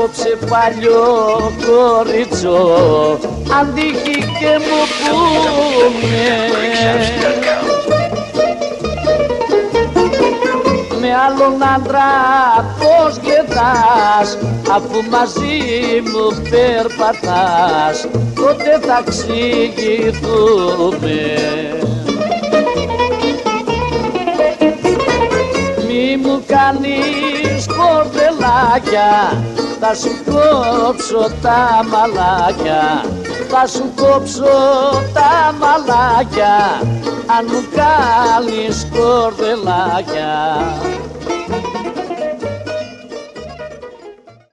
απόψε παλιό κορίτσο αν τύχει και μου πούνε με άλλον άντρα πως γετάς αφού μαζί μου περπατάς τότε θα εξηγηθούμε. Μη μου κάνεις κορδελάκια θα σου κόψω τα μαλάκια θα σου κόψω τα μαλάκια αν μου κάνεις κορδελάκια.